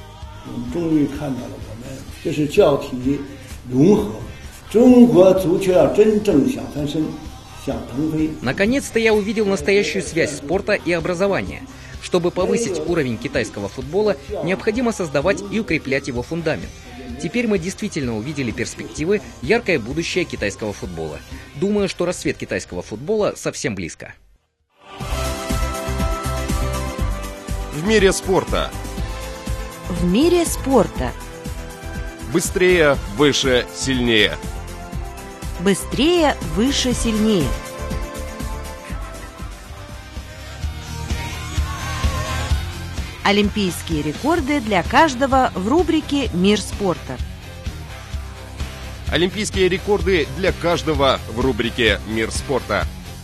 «Наконец-то я увидел настоящую связь спорта и образования. Чтобы повысить уровень китайского футбола, необходимо создавать и укреплять его фундамент. Теперь мы действительно увидели перспективы, яркое будущее китайского футбола. Думаю, что расцвет китайского футбола совсем близко». В мире спорта. В мире спорта. Быстрее, выше, сильнее. Быстрее, выше, сильнее. Олимпийские рекорды для каждого в рубрике «Мир спорта». Олимпийские рекорды для каждого в рубрике «Мир спорта».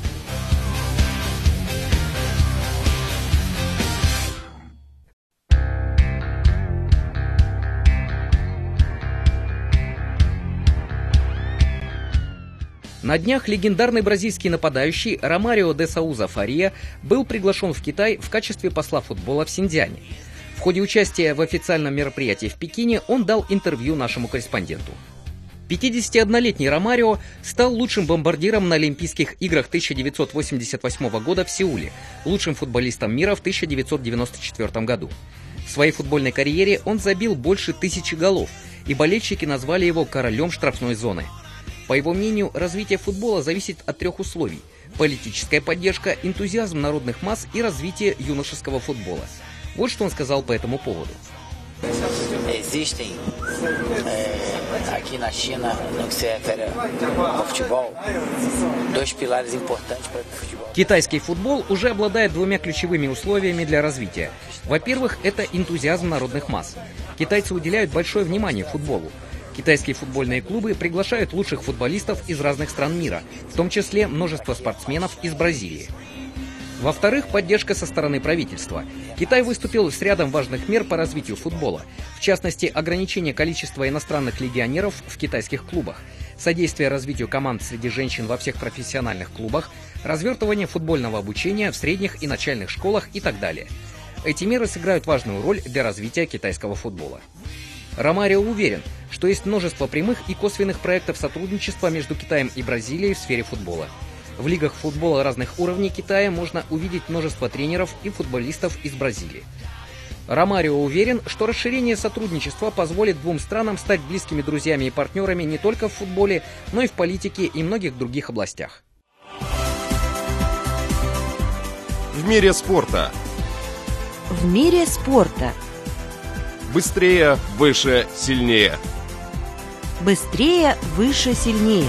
На днях легендарный бразильский нападающий Ромарио де Сауза Фария был приглашен в Китай в качестве посла футбола в Синьцзяне. В ходе участия в официальном мероприятии в Пекине он дал интервью нашему корреспонденту. 51-летний Ромарио стал лучшим бомбардиром на Олимпийских играх 1988 года в Сеуле, лучшим футболистом мира в 1994 году. В своей футбольной карьере он забил больше 1000 голов, и болельщики назвали его королем штрафной зоны. По его мнению, развитие футбола зависит от 3 условий: политическая поддержка, энтузиазм народных масс и развитие юношеского футбола. Вот что он сказал по этому поводу. Existem aqui na China, no que se refere ao futebol, dois pilares importantes para o futebol. Китайский футбол уже обладает двумя ключевыми условиями для развития. Во-первых, это энтузиазм народных масс. Китайцы уделяют большое внимание футболу. Китайские футбольные клубы приглашают лучших футболистов из разных стран мира, в том числе множество спортсменов из Бразилии. Во-вторых, поддержка со стороны правительства. Китай выступил с рядом важных мер по развитию футбола. В частности, ограничение количества иностранных легионеров в китайских клубах, содействие развитию команд среди женщин во всех профессиональных клубах, развертывание футбольного обучения в средних и начальных школах и так далее. Эти меры сыграют важную роль для развития китайского футбола. Ромарио уверен, что есть множество прямых и косвенных проектов сотрудничества между Китаем и Бразилией в сфере футбола. В лигах футбола разных уровней Китая можно увидеть множество тренеров и футболистов из Бразилии. Ромарио уверен, что расширение сотрудничества позволит двум странам стать близкими друзьями и партнерами не только в футболе, но и в политике и многих других областях. В мире спорта. В мире спорта. Быстрее, выше, сильнее. Быстрее, выше, сильнее.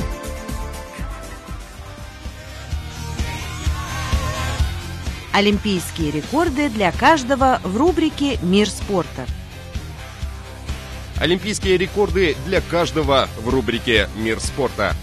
Олимпийские рекорды для каждого в рубрике «Мир спорта». Олимпийские рекорды для каждого в рубрике «Мир спорта».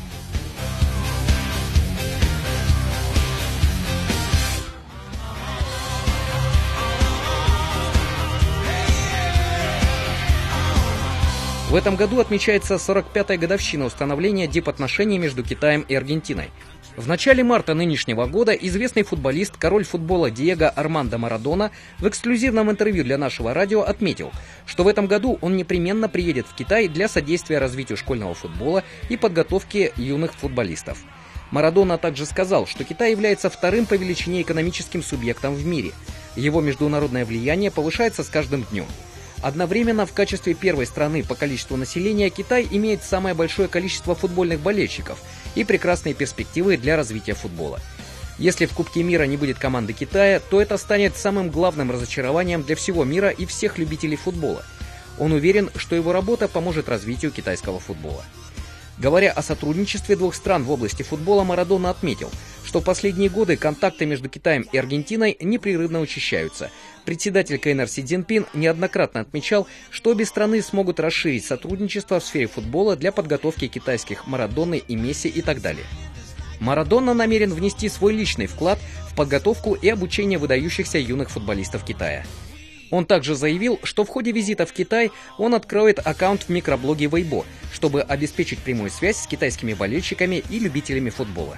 В этом году отмечается 45-я годовщина установления дипотношений между Китаем и Аргентиной. В начале марта нынешнего года известный футболист, король футбола Диего Армандо Марадона в эксклюзивном интервью для нашего радио отметил, что в этом году он непременно приедет в Китай для содействия развитию школьного футбола и подготовки юных футболистов. Марадона также сказал, что Китай является вторым по величине экономическим субъектом в мире. Его международное влияние повышается с каждым днем. Одновременно в качестве первой страны по количеству населения Китай имеет самое большое количество футбольных болельщиков и прекрасные перспективы для развития футбола. Если в Кубке мира не будет команды Китая, то это станет самым главным разочарованием для всего мира и всех любителей футбола. Он уверен, что его работа поможет развитию китайского футбола. Говоря о сотрудничестве двух стран в области футбола, Марадона отметил, что в последние годы контакты между Китаем и Аргентиной непрерывно учащаются. Председатель КНР Си Цзиньпин неоднократно отмечал, что обе страны смогут расширить сотрудничество в сфере футбола для подготовки китайских Марадоны и Месси и так далее. Марадона намерен внести свой личный вклад в подготовку и обучение выдающихся юных футболистов Китая. Он также заявил, что в ходе визита в Китай он откроет аккаунт в микроблоге Weibo, чтобы обеспечить прямую связь с китайскими болельщиками и любителями футбола.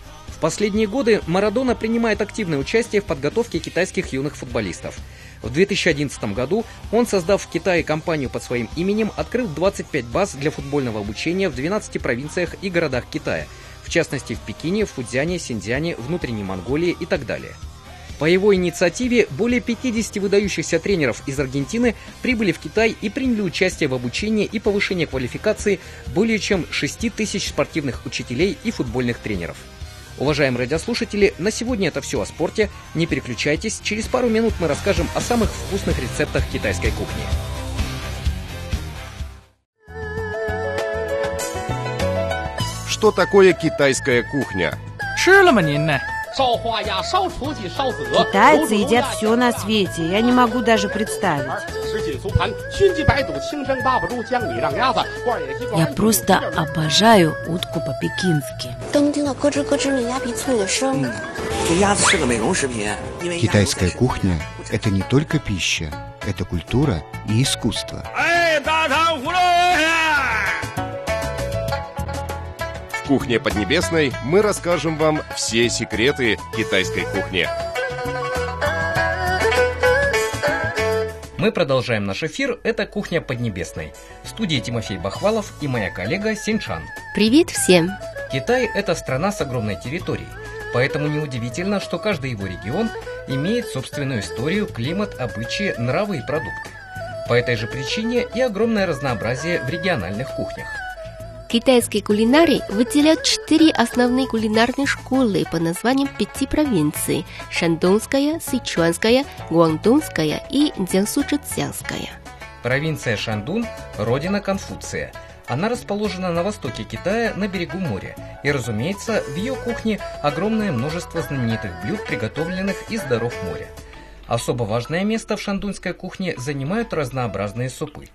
В последние годы Марадона принимает активное участие в подготовке китайских юных футболистов. В 2011 году он, создав в Китае компанию под своим именем, открыл 25 баз для футбольного обучения в 12 провинциях и городах Китая, в частности в Пекине, Фудзяне, Синьцзяне, внутренней Монголии и так далее. По его инициативе более 50 выдающихся тренеров из Аргентины прибыли в Китай и приняли участие в обучении и повышении квалификации более чем 6 тысяч спортивных учителей и футбольных тренеров. Уважаемые радиослушатели, на сегодня это все о спорте. Не переключайтесь, через пару минут мы расскажем о самых вкусных рецептах китайской кухни. Что такое китайская кухня? Китайцы едят все на свете, я не могу даже представить. Я просто обожаю утку по-пекински. Китайская кухня – это не только пища, это культура и искусство. В «Кухне Поднебесной» мы расскажем вам все секреты китайской кухни. Мы продолжаем наш эфир. Это «Кухня Поднебесной». В студии Тимофей Бахвалов и моя коллега Синьчан. Привет всем! Китай – это страна с огромной территорией. Поэтому неудивительно, что каждый его регион имеет собственную историю, климат, обычаи, нравы и продукты. По этой же причине и огромное разнообразие в региональных кухнях. Китайские кулинарии выделяют 4 основные кулинарные школы по названиям 5 провинций – Шандонская, Сычуанская, Гуандунская и Цзянсу-Чжэцзянская. Провинция Шандун – родина Конфуция. Она расположена на востоке Китая, на берегу моря. И, разумеется, в ее кухне огромное множество знаменитых блюд, приготовленных из даров моря. Особо важное место в шандунской кухне занимают разнообразные супы.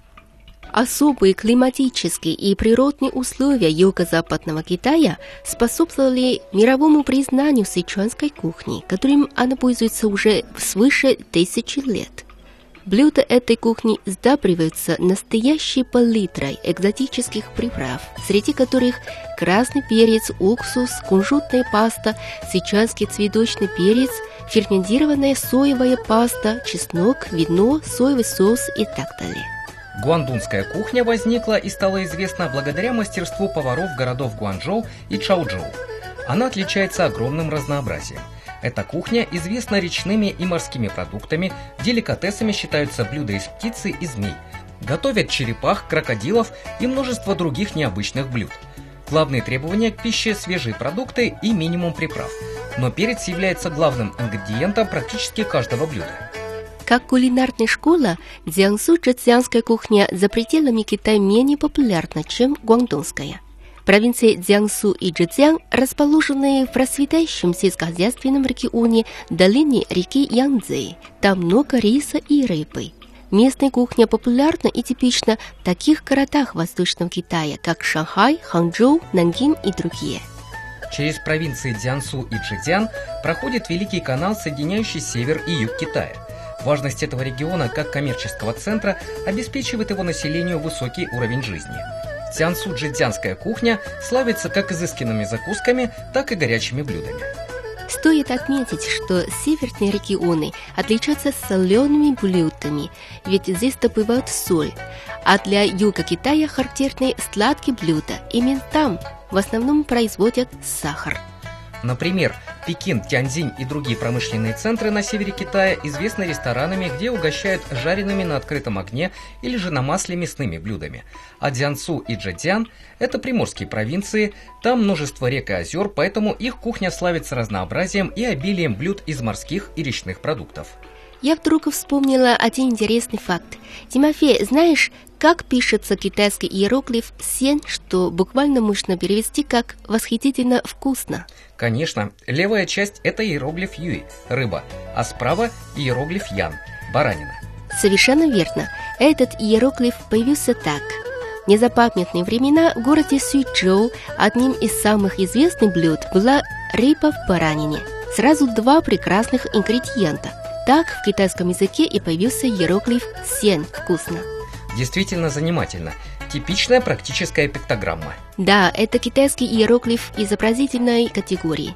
Особые климатические и природные условия юго-западного Китая способствовали мировому признанию сычуанской кухни, которым она пользуется уже свыше 1000 лет. Блюда этой кухни сдабриваются настоящей палитрой экзотических приправ, среди которых красный перец, уксус, кунжутная паста, сычуанский цветочный перец, ферментированная соевая паста, чеснок, вино, соевый соус и так далее. Гуандунская кухня возникла и стала известна благодаря мастерству поваров городов Гуанчжоу и Чаочжоу. Она отличается огромным разнообразием. Эта кухня известна речными и морскими продуктами, деликатесами считаются блюда из птицы и змей. Готовят черепах, крокодилов и множество других необычных блюд. Главные требования к пище – свежие продукты и минимум приправ. Но перец является главным ингредиентом практически каждого блюда. Как кулинарная школа, дзянсу-джэцзянская кухня за пределами Китая менее популярна, чем гуандунская. Провинции Цзянсу и Чжэцзян расположены в процветающем сельскохозяйственном регионе долине реки Янцзы. Там много риса и рыбы. Местная кухня популярна и типична в таких городах Восточного Китая, как Шанхай, Ханчжоу, Наньгин и другие. Через провинции Цзянсу и Чжэцзян проходит Великий канал, соединяющий север и юг Китая. Важность этого региона как коммерческого центра обеспечивает его населению высокий уровень жизни. Цзянсу-джэцзянская кухня славится как изысканными закусками, так и горячими блюдами. Стоит отметить, что северные регионы отличаются солеными блюдами, ведь здесь добывают соль, а для юга Китая характерны сладкие блюда. Именно там в основном производят сахар. Например, Пекин, Тяньцзинь и другие промышленные центры на севере Китая известны ресторанами, где угощают жареными на открытом огне или же на масле мясными блюдами. А Цзянсу и Чжэцзян – это приморские провинции, там множество рек и озер, поэтому их кухня славится разнообразием и обилием блюд из морских и речных продуктов. Я вдруг вспомнила один интересный факт. Тимофей, знаешь, как пишется китайский иероглиф «сен», что буквально можно перевести как «восхитительно вкусно»? Конечно, левая часть – это иероглиф «юй» – рыба, а справа – иероглиф «ян» – баранина. Совершенно верно. Этот иероглиф появился так. В незапамятные времена в городе Сюйчжоу одним из самых известных блюд была рыба в баранине. Сразу два прекрасных ингредиента. Так в китайском языке и появился иероглиф «сен» – вкусно. Действительно занимательно. Типичная практическая пиктограмма. Да, это китайский иероглиф изобразительной категории.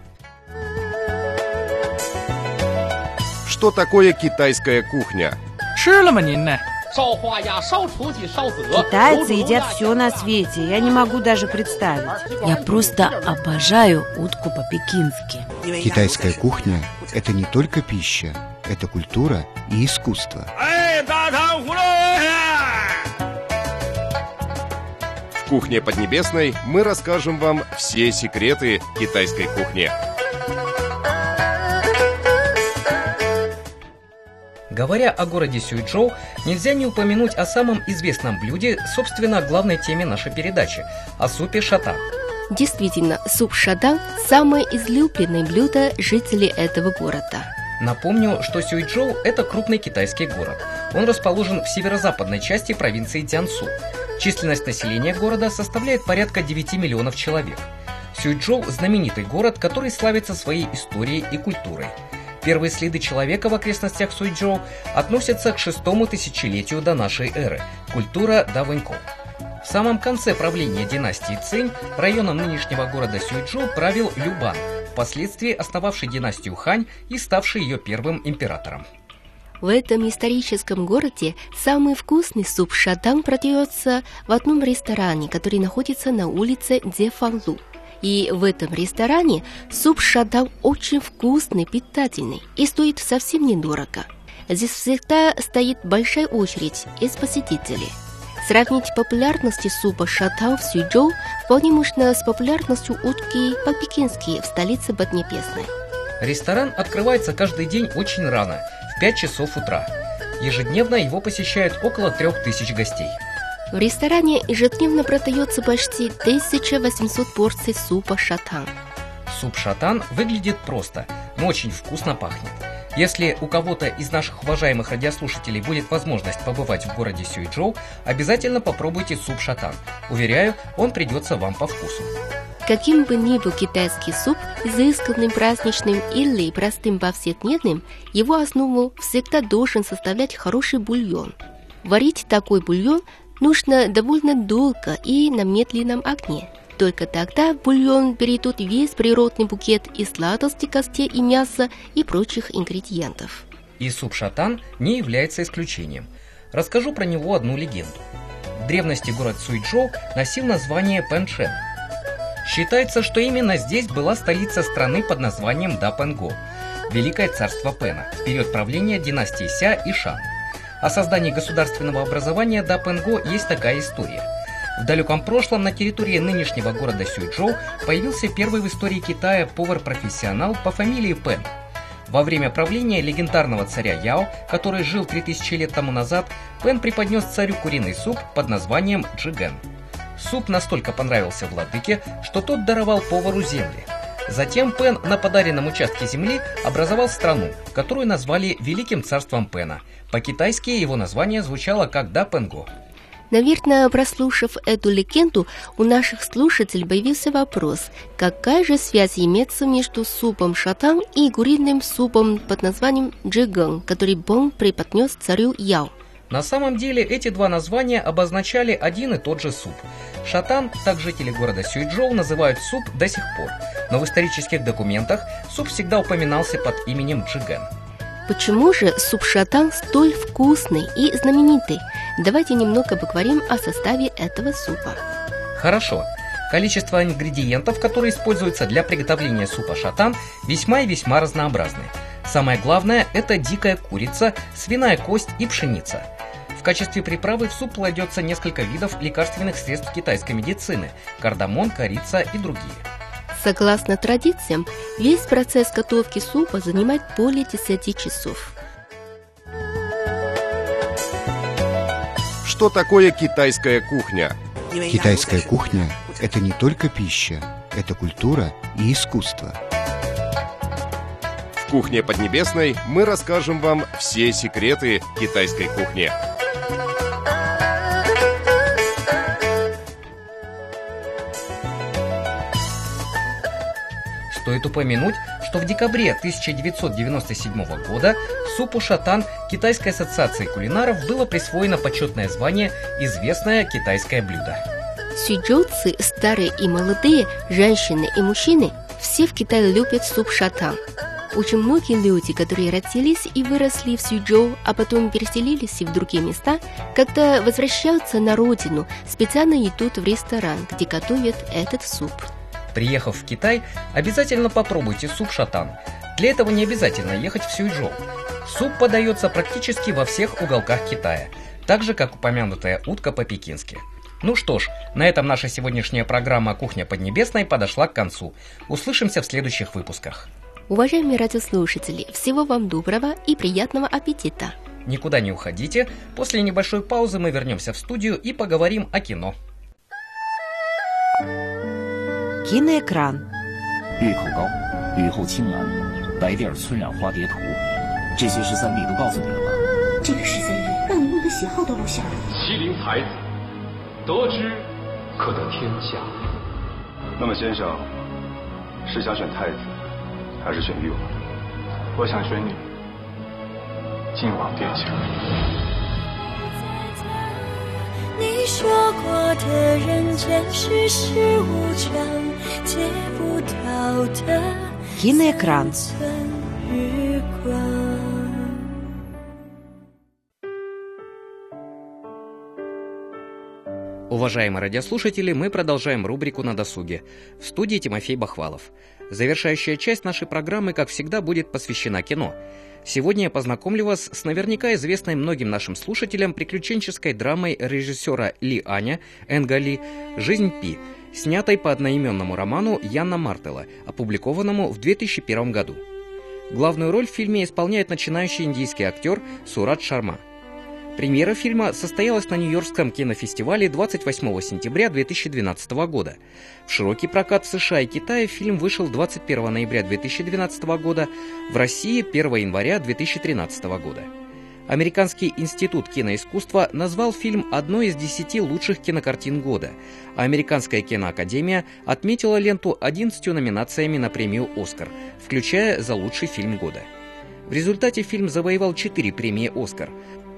Что такое китайская кухня? Китайцы едят все на свете. Я не могу даже представить. Я просто обожаю утку по-пекински. Китайская кухня – это не только пища, это культура и искусство. В кухне Поднебесной мы расскажем вам все секреты китайской кухни. Говоря о городе Сюйчжоу, нельзя не упомянуть о самом известном блюде, собственно, главной теме нашей передачи – о супе шатан. Действительно, суп шатан – самое излюбленное блюдо жителей этого города. Напомню, что Сюйчжоу – это крупный китайский город. Он расположен в северо-западной части провинции Цзянсу. Численность населения города составляет порядка 9 миллионов человек. Сюйчжоу – знаменитый город, который славится своей историей и культурой. Первые следы человека в окрестностях Сюйчжоу относятся к 6-му тысячелетию до нашей эры – культура Давэнько. В самом конце правления династии Цинь районом нынешнего города Сюйчжоу правил Любан, впоследствии основавший династию Хань и ставший ее первым императором. В этом историческом городе самый вкусный суп шатан продается в одном ресторане, который находится на улице Дзефанлу. И в этом ресторане суп шатан очень вкусный, питательный и стоит совсем недорого. Здесь всегда стоит большая очередь из посетителей. Сравнить популярность супа шатан в Сюйчжоу вполне можно с популярностью утки по-пекински в столице Поднебесной. Ресторан открывается каждый день очень рано, в 5 часов утра. Ежедневно его посещает около 3000 гостей. В ресторане ежедневно продается почти 1800 порций супа шатан. Суп шатан выглядит просто, но очень вкусно пахнет. Если у кого-то из наших уважаемых радиослушателей будет возможность побывать в городе Сюйчжоу, обязательно попробуйте суп шатан. Уверяю, он придется вам по вкусу. Каким бы ни был китайский суп, изысканным, праздничным или простым повседневным, его основу всегда должен составлять хороший бульон. Варить такой бульон нужно довольно долго и на медленном огне. Только тогда в бульон перейдут весь природный букет из сладости, костей и мяса и прочих ингредиентов. И суп шатан не является исключением. Расскажу про него одну легенду. В древности город Сюйчжоу носил название Пэнчэн. Считается, что именно здесь была столица страны под названием Дапэнго, Великое царство Пэна, в период правления династии Ся и Шан. О создании государственного образования Дапэнго есть такая история. В далеком прошлом на территории нынешнего города Сюйчжоу появился первый в истории Китая повар-профессионал по фамилии Пэн. Во время правления легендарного царя Яо, который жил 3000 лет тому назад, Пэн преподнес царю куриный суп под названием джигэн. Суп настолько понравился владыке, что тот даровал повару земли. Затем Пэн на подаренном участке земли образовал страну, которую назвали Великим царством Пэна. По-китайски его название звучало как Дапэнго. Наверное, прослушав эту легенду, у наших слушателей появился вопрос, какая же связь имеется между супом шатан и куриным супом под названием джигэн, который Бон преподнес царю Яо. На самом деле эти два названия обозначали один и тот же суп. Шатан, так жители города Сюйчжоу называют суп до сих пор, но в исторических документах суп всегда упоминался под именем джигэн. Почему же суп шатан столь вкусный и знаменитый? Давайте немного поговорим о составе этого супа. Хорошо. Количество ингредиентов, которые используются для приготовления супа шатан, весьма и весьма разнообразны. Самое главное – это дикая курица, свиная кость и пшеница. В качестве приправы в суп кладется несколько видов лекарственных средств китайской медицины – кардамон, корица и другие. Согласно традициям, весь процесс готовки супа занимает более 10 часов. Что такое китайская кухня? Китайская кухня – это не только пища, это культура и искусство. В «Кухне Поднебесной» мы расскажем вам все секреты китайской кухни. Стоит упомянуть, что в декабре 1997 года супу шатан Китайской ассоциации кулинаров было присвоено почетное звание «Известное китайское блюдо». Сюйчжоуцы, старые и молодые, женщины и мужчины, все в Китае любят суп шатан. Очень многие люди, которые родились и выросли в Сюйчжоу, а потом переселились в другие места, когда возвращаются на родину, специально идут в ресторан, где готовят этот суп. Приехав в Китай, обязательно попробуйте суп шатан. Для этого не обязательно ехать в Сюйчжоу. Суп подается практически во всех уголках Китая, так же, как упомянутая утка по-пекински. Ну что ж, на этом наша сегодняшняя программа «Кухня Поднебесной» подошла к концу. Услышимся в следующих выпусках. Уважаемые радиослушатели, всего вам доброго и приятного аппетита! Никуда не уходите, после небольшой паузы мы вернемся в студию и поговорим о кино. Киноэкран. 日口高，雨后青蓝，白地儿村染花蝶图，这些13笔都告诉你了吧？ 这个13笔让你问的喜好都露馅了。 麒麟才子，得之可得天下。 那么先生是想选太子，还是选誉王？ 我想选你，晋王殿下。 你说过的人间世事无常，借不到的 Киноэкран. 日光。 Уважаемые радиослушатели, мы продолжаем рубрику «На досуге». В студии Тимофей Бахвалов. Завершающая часть нашей программы, как всегда, будет посвящена кино. Сегодня я познакомлю вас с наверняка известной многим нашим слушателям приключенческой драмой режиссера Ли Аня Энга Ли «Жизнь Пи», снятой по одноименному роману Яна Мартела, опубликованному в 2001 году. Главную роль в фильме исполняет начинающий индийский актер Сурат Шарма. Премьера фильма состоялась на Нью-Йоркском кинофестивале 28 сентября 2012 года. В широкий прокат в США и Китае фильм вышел 21 ноября 2012 года, в России 1 января 2013 года. Американский институт киноискусства назвал фильм одной из 10 лучших кинокартин года, а Американская киноакадемия отметила ленту 11 номинациями на премию «Оскар», включая за лучший фильм года. В результате фильм завоевал 4 премии «Оскар».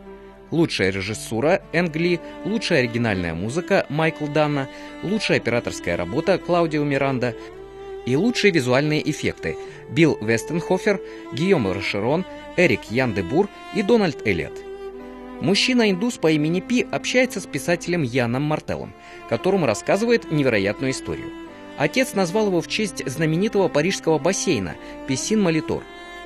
Лучшая режиссура Энг Ли, лучшая оригинальная музыка Майкл Данна, лучшая операторская работа Клаудио Миранда и лучшие визуальные эффекты Билл Вестенхофер, Гийом Рашерон, Эрик Ян де Бур и Дональд Эллиот. Мужчина-индус по имени Пи общается с писателем Яном Мартеллом, которому рассказывает невероятную историю. Отец назвал его в честь знаменитого парижского бассейна Писсин-Молитор.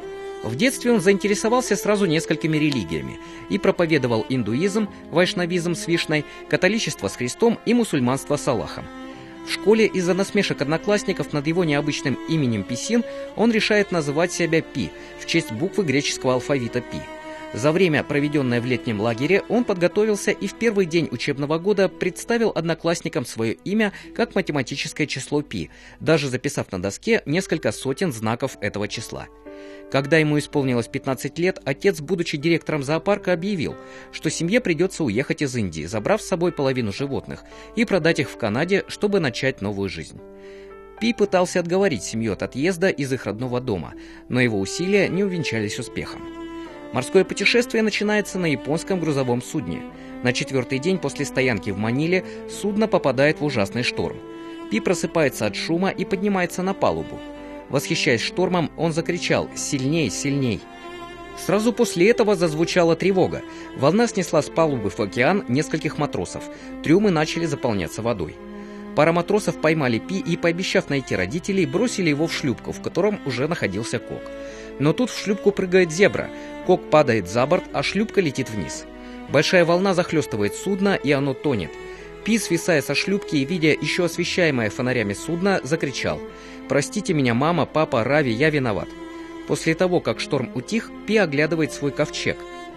В детстве он заинтересовался сразу несколькими религиями и проповедовал индуизм, вайшнавизм с Вишной, католичество с Христом и мусульманство с Аллахом. В школе из-за насмешек одноклассников над его необычным именем Писсин он решает называть себя Пи в честь буквы греческого алфавита Пи. За время, проведенное в летнем лагере, он подготовился и в первый день учебного года представил одноклассникам свое имя как математическое число Пи, даже записав на доске несколько сотен знаков этого числа. Когда ему исполнилось 15 лет, отец, будучи директором зоопарка, объявил, что семье придется уехать из Индии, забрав с собой половину животных, и продать их в Канаде, чтобы начать новую жизнь. Пи пытался отговорить семью от отъезда из их родного дома, но его усилия не увенчались успехом. Морское путешествие начинается на японском грузовом судне. На 4-й день после стоянки в Маниле судно попадает в ужасный шторм. Пи просыпается от шума и поднимается на палубу. Восхищаясь штормом, он закричал «Сильней, сильней!». Сразу после этого зазвучала тревога. Волна снесла с палубы в океан нескольких матросов. Трюмы начали заполняться водой. Пара матросов поймали Пи и, пообещав найти родителей, бросили его в шлюпку, в котором уже находился Кок. Но тут в шлюпку прыгает зебра. Кок падает за борт, а шлюпка летит вниз. Большая волна захлестывает судно, и оно тонет. Пи, свисая со шлюпки и видя еще освещаемое фонарями судно, закричал: «Простите меня, мама, папа, Рави, я виноват». После того, как шторм утих, Пи оглядывает свой ковчег.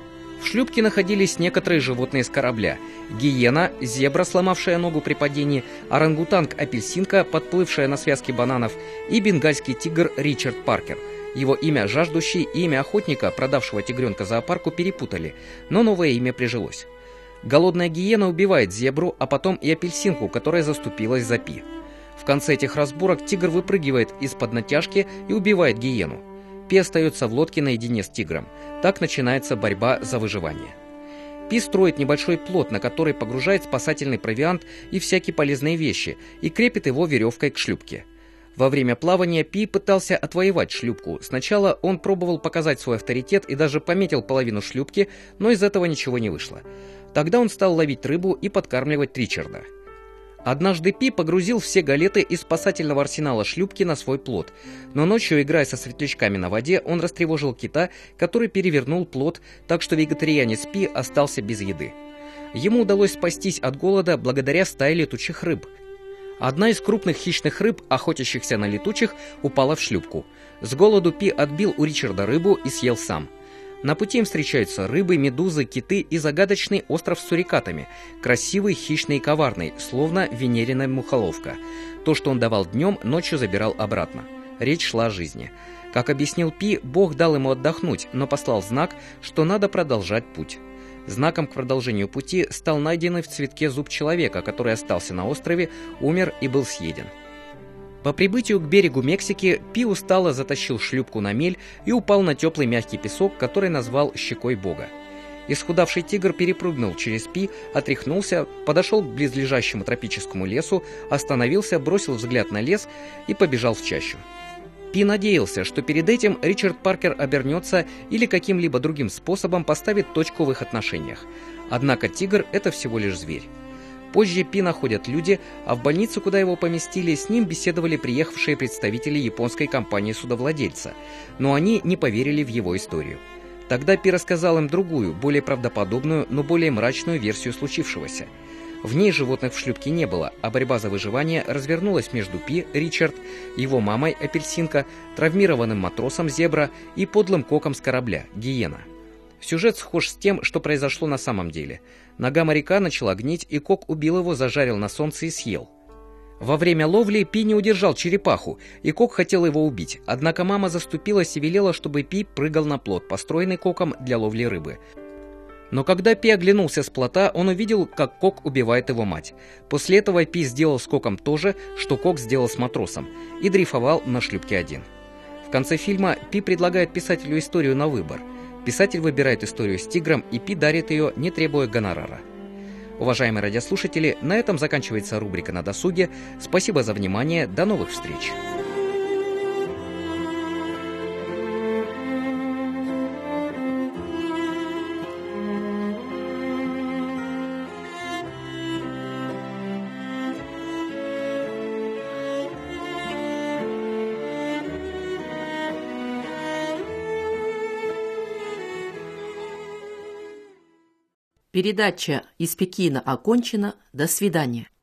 В шлюпке находились некоторые животные с корабля: гиена, зебра, сломавшая ногу при падении, орангутанг-апельсинка, подплывшая на связке бананов, и бенгальский тигр Ричард Паркер. Его имя «Жаждущий» и имя охотника, продавшего тигренка зоопарку, перепутали, но новое имя прижилось. Голодная гиена убивает зебру, а потом и апельсинку, которая заступилась за Пи. В конце этих разборок тигр выпрыгивает из-под натяжки и убивает гиену. Пи остается в лодке наедине с тигром. Так начинается борьба за выживание. Пи строит небольшой плот, на который погружает спасательный провиант и всякие полезные вещи, и крепит его веревкой к шлюпке. Во время плавания Пи пытался отвоевать шлюпку. Сначала он пробовал показать свой авторитет и даже пометил половину шлюпки, но из этого ничего не вышло. Тогда он стал ловить рыбу и подкармливать Ричарда. Однажды Пи погрузил все галеты из спасательного арсенала шлюпки на свой плот, но ночью, играя со светлячками на воде, он растревожил кита, который перевернул плот, так что вегетарианец Пи остался без еды. Ему удалось спастись от голода благодаря стае летучих рыб. Одна из крупных хищных рыб, охотящихся на летучих, упала в шлюпку. С голоду Пи отбил у Ричарда рыбу и съел сам. На пути им встречаются рыбы, медузы, киты и загадочный остров с сурикатами, красивый, хищный и коварный, словно венерина мухоловка. То, что он давал днем, ночью забирал обратно. Речь шла о жизни. Как объяснил Пи, Бог дал ему отдохнуть, но послал знак, что надо продолжать путь. Знаком к продолжению пути стал найденный в цветке зуб человека, который остался на острове, умер и был съеден. По прибытию к берегу Мексики Пи устало затащил шлюпку на мель и упал на теплый мягкий песок, который назвал щекой Бога. Исхудавший тигр перепрыгнул через Пи, отряхнулся, подошел к близлежащему тропическому лесу, остановился, бросил взгляд на лес и побежал в чащу. Пи надеялся, что перед этим Ричард Паркер обернется или каким-либо другим способом поставит точку в их отношениях. Однако тигр – это всего лишь зверь. Позже Пи находят люди, а в больницу, куда его поместили, с ним беседовали приехавшие представители японской компании-судовладельца, но они не поверили в его историю. Тогда Пи рассказал им другую, более правдоподобную, но более мрачную версию случившегося. В ней животных в шлюпке не было, а борьба за выживание развернулась между Пи, Ричард, его мамой, Апельсинка, травмированным матросом, Зебра, и подлым Коком с корабля, Гиена. Сюжет схож с тем, что произошло на самом деле. Нога моряка начала гнить, и Кок убил его, зажарил на солнце и съел. Во время ловли Пи не удержал черепаху, и Кок хотел его убить, однако мама заступилась и велела, чтобы Пи прыгал на плот, построенный Коком для ловли рыбы. Но когда Пи оглянулся с плота, он увидел, как Кок убивает его мать. После этого Пи сделал с Коком то же, что Кок сделал с матросом, и дрейфовал на шлюпке один. В конце фильма Пи предлагает писателю историю на выбор. Писатель выбирает историю с тигром, и Пи дарит ее, не требуя гонорара. Уважаемые радиослушатели, на этом заканчивается рубрика «На досуге». Спасибо за внимание, до новых встреч! Передача из Пекина окончена. До свидания.